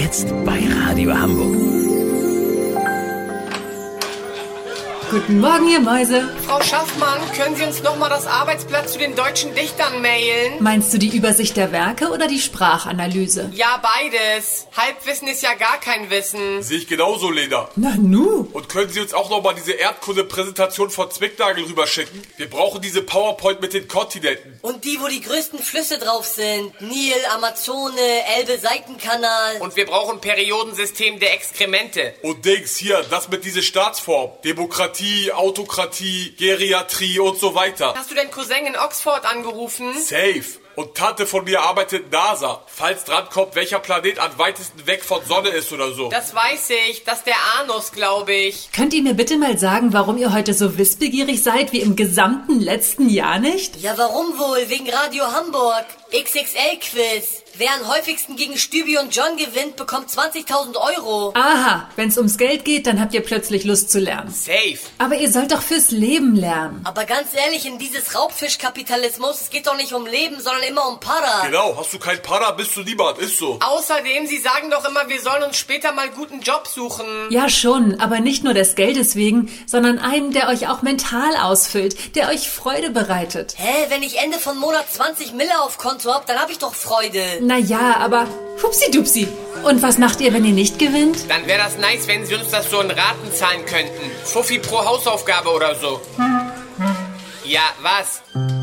Jetzt bei Radio Hamburg. Guten Morgen, ihr Mäuse. Frau Schaffmann, können Sie uns nochmal das Arbeitsblatt zu den deutschen Dichtern mailen? Meinst du die Übersicht der Werke oder die Sprachanalyse? Ja, beides. Halbwissen ist ja gar kein Wissen. Sehe ich genauso, Lena. Na nu. Und können Sie uns auch nochmal diese Erdkunde-Präsentation von Zwicknagel rüberschicken? Wir brauchen diese PowerPoint mit den Kontinenten. Und die, wo die größten Flüsse drauf sind. Nil, Amazone, Elbe, Seitenkanal. Und wir brauchen ein Periodensystem der Exkremente. Und Dings, hier, das mit dieser Staatsform. Demokratie, Autokratie, Geriatrie und so weiter. Hast du deinen Cousin in Oxford angerufen? Safe. Und Tante von mir arbeitet NASA. Falls drankommt, welcher Planet am weitesten weg von Sonne ist oder so. Das weiß ich. Das ist der Anus, glaube ich. Könnt ihr mir bitte mal sagen, warum ihr heute so wissbegierig seid wie im gesamten letzten Jahr nicht? Ja, warum wohl? Wegen Radio Hamburg. XXL-Quiz. Wer am häufigsten gegen Stübi und John gewinnt, bekommt 20.000 Euro. Aha, wenn's ums Geld geht, dann habt ihr plötzlich Lust zu lernen. Safe. Aber ihr sollt doch fürs Leben lernen. Aber ganz ehrlich, in dieses Raubfischkapitalismus, es geht doch nicht um Leben, sondern immer um Para. Genau, hast du kein Para, bist du niemand, ist so. Außerdem, Sie sagen doch immer, wir sollen uns später mal guten Job suchen. Ja schon, aber nicht nur des Geldes wegen, sondern einen, der euch auch mental ausfüllt, der euch Freude bereitet. Hä, wenn ich Ende von Monat 20 Mille auf Konto hab, dann hab ich doch Freude. Na ja, aber hupsi-dupsi. Und was macht ihr, wenn ihr nicht gewinnt? Dann wäre das nice, wenn Sie uns das so in Raten zahlen könnten. Fuffi pro Hausaufgabe oder so. Ja, was?